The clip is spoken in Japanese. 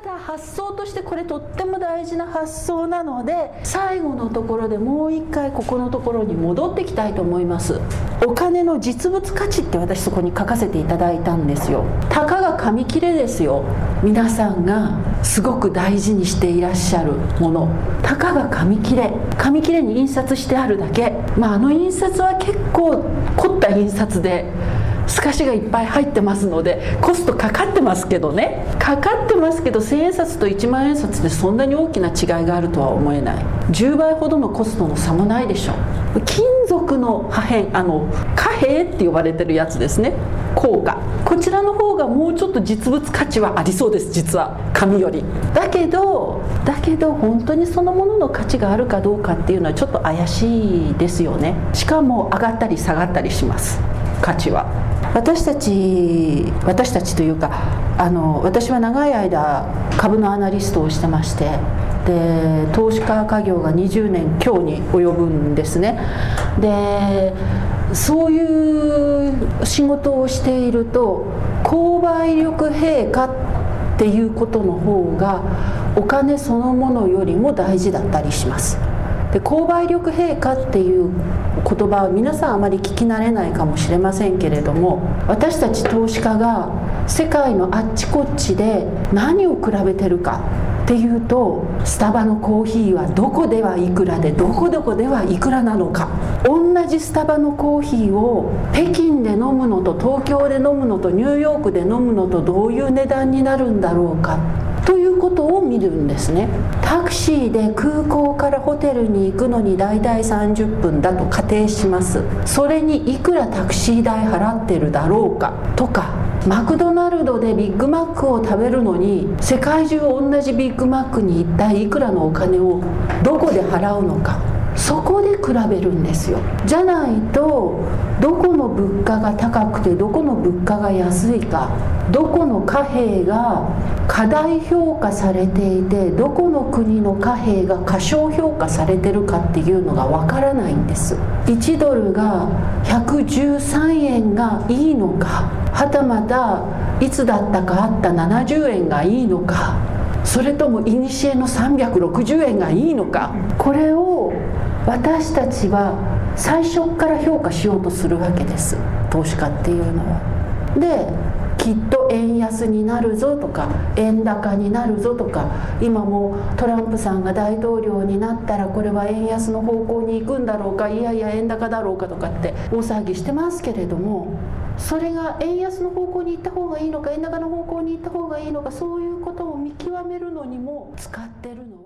だ発想としてこれとっても大事な発想なので、最後のところでもう一回ここのところに戻ってきたいと思います。お金の実物価値って私そこに書かせていただいたんですよ。たかが紙切れですよ。皆さんがすごく大事にしていらっしゃるもの、たかが紙切れに印刷してあるだけ、あの印刷は結構凝った印刷で透かしがいっぱい入ってますのでコストかかってますけどね、かかってますけど1000円札と1万円札でそんなに大きな違いがあるとは思えない。10倍ほどのコストの差もないでしょう。金属の破片、貨幣って呼ばれてるやつですね、硬貨、こちらの方がもうちょっと実物価値はありそうです、実は紙より。だけど本当にそのものの価値があるかどうかっていうのはちょっと怪しいですよね。しかも上がったり下がったりします、価値は。私たちというか私は長い間株のアナリストをしてまして、で投資家家業が20年強に及ぶんですね。でそういう仕事をしていると購買力陛下っていうことの方がお金そのものよりも大事だったりします。で購買力陛下っていう言葉は皆さんあまり聞き慣れないかもしれませんけれども、私たち投資家が世界のあっちこっちで何を比べてるかっていうと、スタバのコーヒーはどこではいくらでどこどこではいくらなのか、同じスタバのコーヒーを北京で飲むのと東京で飲むのとニューヨークで飲むのとどういう値段になるんだろうかということを見るんですね。タクシーで空港からホテルに行くのにだいたい30分だと仮定します。それにいくらタクシー代払ってるだろうかとか、マクドナルドでビッグマックを食べるのに世界中同じビッグマックに一体いくらのお金をどこで払うのか、そこで比べるんですよ。じゃないとどこの物価が高くてどこの物価が安いか、どこの貨幣が過大評価されていてどこの国の貨幣が過小評価されてるかっていうのがわからないんです。1ドルが113円がいいのか、はたまたいつだったかあった70円がいいのか、それとも古の360円がいいのか、これを私たちは最初から評価しようとするわけです、投資家っていうのは。できっと円安になるぞとか円高になるぞとか、今もトランプさんが大統領になったらこれは円安の方向に行くんだろうか、いやいや円高だろうかとかって大騒ぎしてますけれども、それが円安の方向に行った方がいいのか円高の方向に行った方がいいのか、そういうことを見極めるのにも使ってるの。